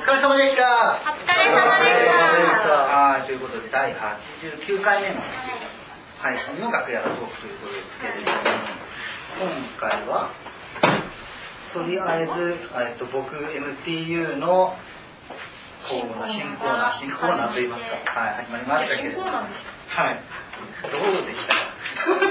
疲れ様でした。 お疲れ様でした。 はい、ということで第89回目の配信の楽屋トークということですけれども、今回はとりあえず、僕 MTU の新コーナーといいますか、はい、始まりましたけれども、はい、どうでしたか？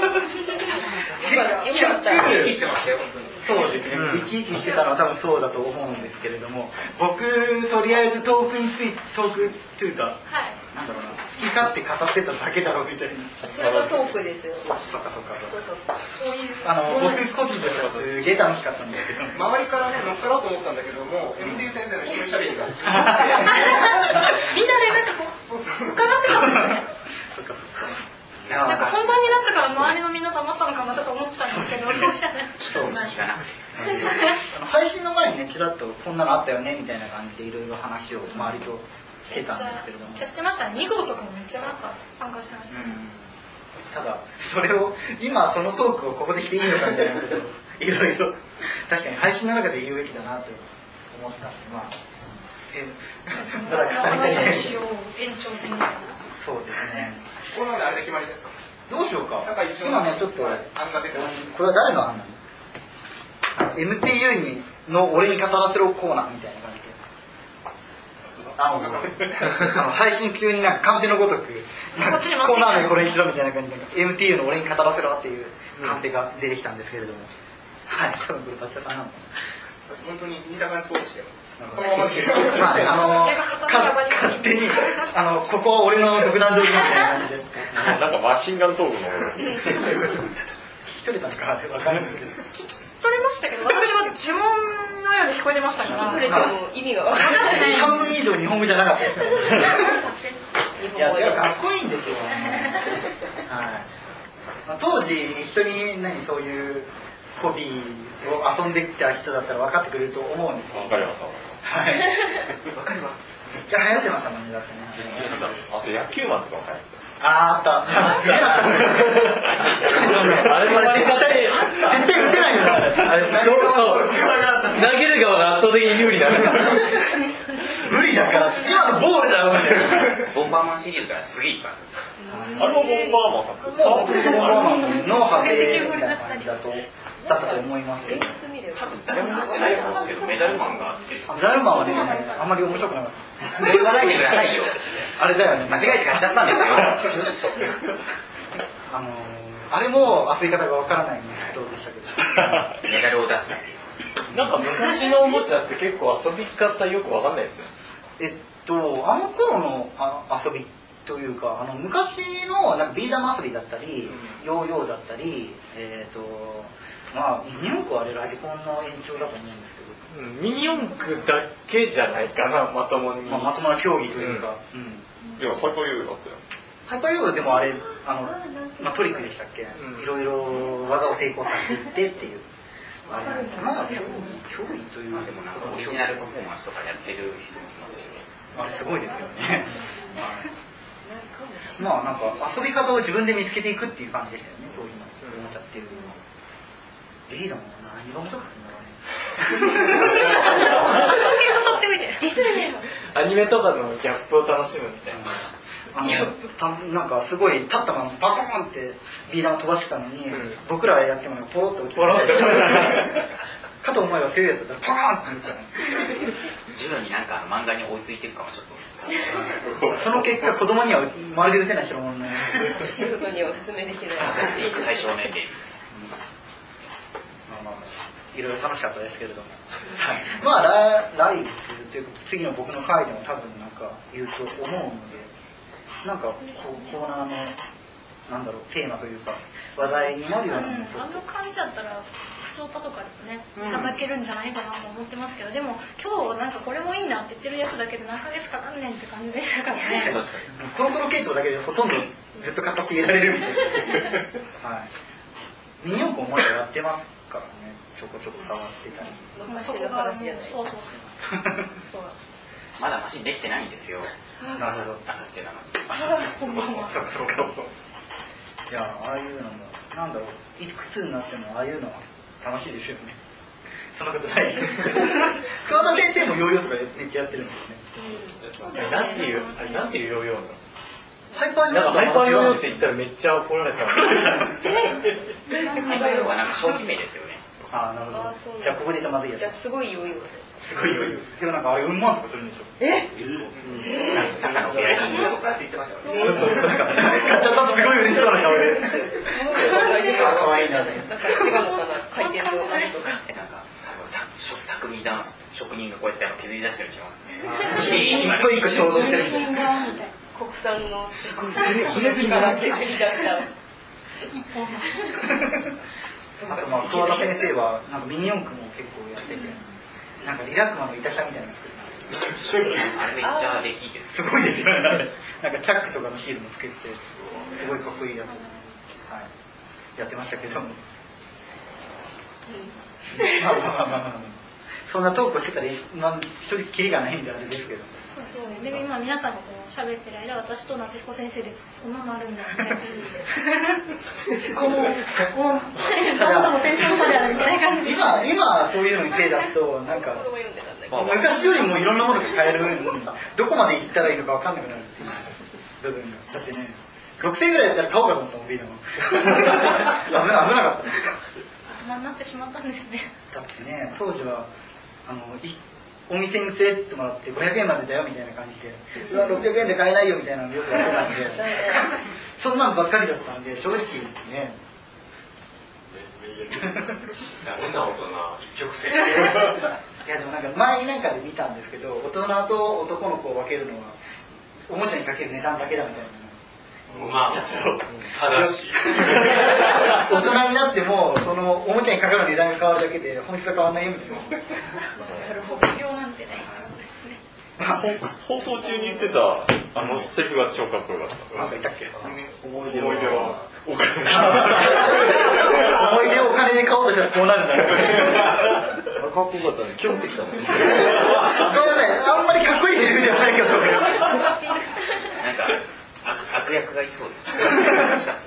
生きしてましたよ、本当に。 そうですね、生き生きしてたのは多分そうだと思うんですけれども、僕とりあえずトークというか、なんだろうな、好き勝手語ってただけだろうみたいな。 それがトークですよ。 そっか。 そういう。 僕個人としてはすげえ楽しかったんですけど、 周りからね乗っかろうと思ったんだけども、MD 先生の一人喋りがすごい。 みんなでなんかこう伺ってたんですよね。なんか本番になったから周りのみんな溜まったのかなとか思ってたんですけど、そうじゃない。 そう隙がなくて。 配信の前にね、ちらっとこんなのあったよねみたいな感じでいろいろ話を周りとしてたんですけれども。 めっちゃしてましたね。2号とかもめっちゃなんか参加してました。 ただそれを今そのトークをここでしていいのかみたいなことをいろいろ確かに配信の中で言うべきだなと思ったんで、まあ話をしよう延長戦みたいな。 そうですね。 このあれで決まりですか？ どうしようか。 今ねちょっと案が出てます。 これは誰の案なの？MTU の俺に語らせろコーナーみたいな感じで。配信中になんかカンペのごとくコーナー名これにしろみたいな感じで MTU の俺に語らせろっていうカンペが出てきたんですけれども、はい、多分これバッチャさんなのかな。 本当に似た感じそうでしたよ。そのままですよ。 まあ勝手にここは俺の独断でおりますみたいな感じで。 なんかマシンガントークの聞き取れたのか分からないけど。 取れましたけど、私は呪文のように聞こえてましたから。 取れても意味が分からない。 半分以上日本語じゃなかったですよ。いやかっこいいんですよ。はい。当時一緒にそういうホビーを遊んできた人だったら分かってくれると思うんですよ。 分かります。 はい。分かるわ。めっちゃ流行ってましたもんね、だってね。 あと野球マンとかも流行ってた。 あった。 あれも割りかし絶対打てないよね、あれ。 そう投げる側が圧倒的に有利だね。 無理だから今のボールだろみたいな。 ボンバーマンシリーズからすげえいっぱいあれもボンバーマンさすが。 ボンバーマンの派生みたいな感じだったと思いますけど。 多分誰も持ってないと思うんですけど、メダルマンがあって。 メダルマンはね、あんまり面白くなかった。 それ言わないでくださいよ。 あれだよね。 間違えて買っちゃったんですよ。 あれも遊び方がわからない人でしたけど。 メダルを出すだけ。 なんか昔のおもちゃって結構遊び方よくわかんないですよ。 あの頃の遊びというか、昔のなんかビー玉遊びだったり、ヨーヨーだったり、まあミニ四駆はあれラジコンの延長だと思うんですけど、 ミニ四駆だけじゃないかな、まともに。 まともな競技というか。 いや、ハイパーヨーヨーだったよ。 ハイパーヨーヨーでもあれトリックでしたっけ？いろいろ技を成功させていってっていう。あれまあ競技というでもなんかオリジナルパフォーマンスとかやってる人もいますよね。 あれすごいですよね。まあなんか遊び方を自分で見つけていくっていう感じでしたよね、当時のおもちゃっていうのは。リーダーも何が面白かったんだろうね。 アニメとかのギャップを楽しむみたいな。 なんかすごい立ったままパコーンってビー玉飛ばしてたのに、僕らやってもポロッと落ちてかと思えば強いやつだったらパーンって徐々になんか漫画に追いついていくかもちょっと。 その結果子供にはまるで打てない代物ね。 素人にはおすすめできない。 対象年齢。 いろいろ楽しかったですけれども、まあ来月というか次の僕の回でも多分なんか言うと思うので、なんかコーナーのなんだろうテーマというか話題になるようなものあの感じだったら普通歌とかでもねいただけるんじゃないかなと思ってますけど、でも今日なんかこれもいいなって言ってるやつだけで何ヶ月かかんねんって感じでしたからね。 確かにコロコロ系統だけでほとんどずっと語っていられるみたいな。はい。ミニ四駆もまだやってますからね、ちょこちょこ触ってたり。 昔の話じゃない。 そうしてますそうまだマシンできてないんですよ。 なるほど。 あさってなのに。 いや、ああいうのもなんだろう、いくつになってもああいうのは楽しいですよね。 そんなことない。桑田先生もヨーヨーとかめっちゃやってるんですね。 なんていうヨーヨーなの？ ハイパーなんかハイパーヨーヨーって言ったらめっちゃ怒られた。 ハイパーヨーはなんか商品名ですよね。 ああ、なるほど。じゃあここで言ったらまずいやつ。 じゃあすごいヨーヨー。 すごいヨーヨー。でもなんかあれうんまんとかするんでしょ。 中のペアリングとか。 って言ってましたよね。 そう。なんかちょっとすごい嬉しそうな顔で。可愛いな。 なんか違うのかな、回転のあれとか。 なんか匠ダンス職人がこうやって削り出してるんちゃいます一個一個衝動してる。 国産の骨組みが削り出した。 あとまあ桑田先生はなんかミニ四駆も結構やってて、なんかリラックマの板車みたいなの作って。 あれめっちゃできいいです。 すごいですよね。なんかチャックとかのシールもつけて、すごいかっこいいやつ、はい、やってましたけど。まあそんなトークしてたら今一人きりがないんであれですけど。 そうで今皆さんがこう喋ってる間、私と夏彦先生でそんなのあるんだって。もう男女のテンション差であるみたいな感じで。 今そういうのに手出すとなんか昔よりもいろんなものが買えるのにどこまで行ったらいいのか分かんなくなるっていう部分がだってね、6000円ぐらいだったら買おうかと思ったもんビールも。危なかった。 あんなになってしまったんですね。 だってね、当時はお店に連れてってもらって500円までだよみたいな感じで、うわ600円で買えないよみたいなのよくやってたんで、そんなのばっかりだったんで正直ね。 ダメな大人一直線。 いやでもなんか前なんかで見たんですけど、大人と男の子を分けるのはおもちゃにかける値段だけだみたいな。 まあ正しい。 大人になってもそのおもちゃにかかる値段が変わるだけで本質が変わらないよみたいな。 卒業なんてないですね。 放送中に言ってたセリフが超かっこよかった。 なんか言ったっけ？ 思い出はお金。 思い出をお金で買おうとしたらこうなるんだよ。 かっこよかったね。キュンってきたね。 あんまりかっこいいセリフではないけど。 なんか悪役がいそうです。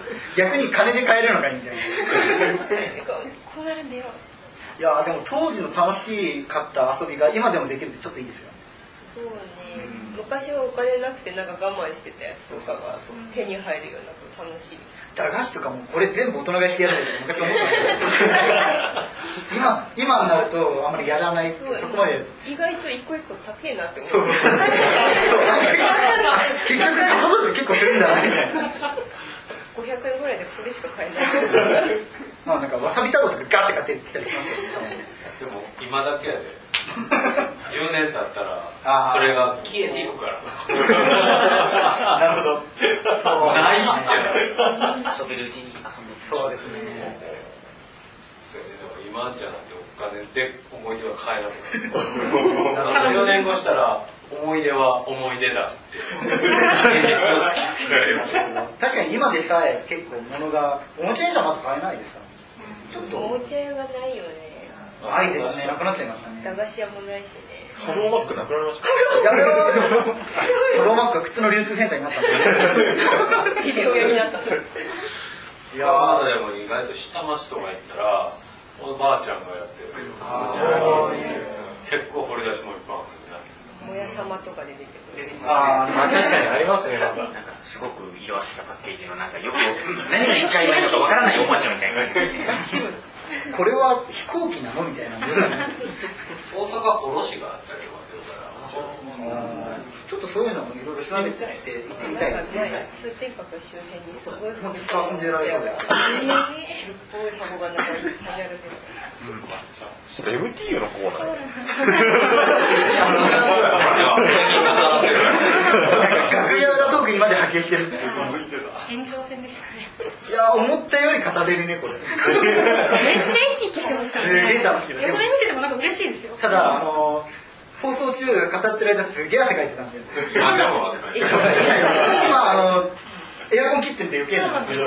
逆に金で買えるのかいみたいな。 こうなるんだよ。 いやでも当時の楽しかった遊びが今でもできるってちょっといいですよね。 そうね。昔はお金なくてなんか我慢してたやつとかが手に入るようになって楽しい。 駄菓子とかもこれ全部大人がしてやるって昔思ったんですけど今になるとあんまりやらない。そこまで意外と一個一個高えなって思う。 そう結局買う物結構するんだなみたいな。 500円ぐらいでこれしか買えない。 まあなんかわさび太郎とかガッて買ってきたりしますけど。 でも今だけやで。10年経ったらそれが消えていくから。 なるほど。そうないって。 遊べるうちに遊んで。 そうですね。 今じゃなくてお金で思い出は買えなくなる。10年後したら思い出は思い出だって現実を突きつけられる。 確かに今でさえ結構物がおもちゃ屋じゃまず買えないですから。ちょっとおもちゃ屋がないよね。 ないですね。なくなっちゃいましたね。 駄菓子屋もないしね。 ハローマックなくなりました。 やめろー。ハローマックは靴の流通センターになったんですビデオ屋になった。 いやーでも意外と下町とか行ったらおばあちゃんがやってる結構掘り出しもいっぱいあるんだけど、 もやさまとかで出てくる。 確かにありますね。なんかすごく色あせたパッケージのなんかよく何が使えばいいのかわからないおもちゃみたいな。 これは飛行機なのみたいな。 大阪卸があったりとかするからちょっとそういうのもいろいろ調べて行ってみたいですね。 通天閣周辺にすごいもう使わせてられそうです。 白っぽい箱がなんかいっぱいあるけど。 MTU のコーナー。 楽屋裏トークにまで波形してるっていう。 延長戦でしたね。 いや思ったより語れるねこれ。 めっちゃ生き生きしてましたね。 すげえ楽しい。 横で見ててもなんか嬉しいですよ。 ただ放送中語ってる間すげえ汗かいてたんで。 今でも今エアコン切ってんで余計なんですけど。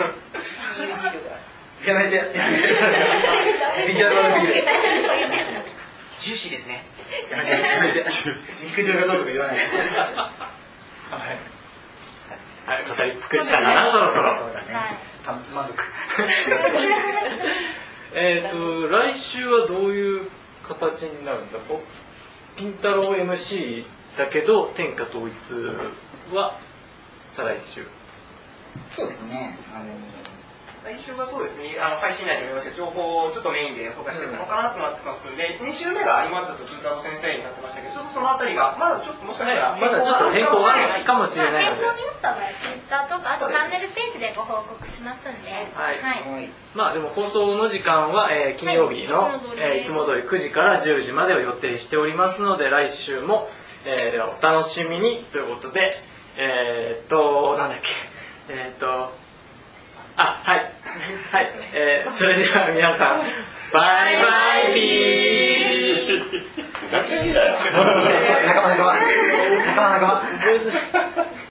やめて。ビジュアル悪すぎる。 ジューシーですね。 やめて。肉汁がどうとか言わない。 はい、語り尽くしたかな、そろそろ。 そうだね。満足。 来週はどういう形になるんだ。金太郎 MC だけど天下統一は再来週。 そうですね。 来週はそうですね、配信内でもありました情報をちょっとメインでフォーカスしていくのかなとなってますんで、2週目が今だと金太郎先生になってましたけど、ちょっとそのあたりがまだちょっともしかしたらまだちょっと変更はあるかもしれないので、 変更になった場合ツイッターとかあとチャンネルページでご報告しますんで、 まあでも放送の時間は、金曜日の、いつも通り9時から10時までを予定しておりますので、来週も、ではお楽しみにということで、なんだっけ、はい、それでは皆さん、バイバイビー。 仲間。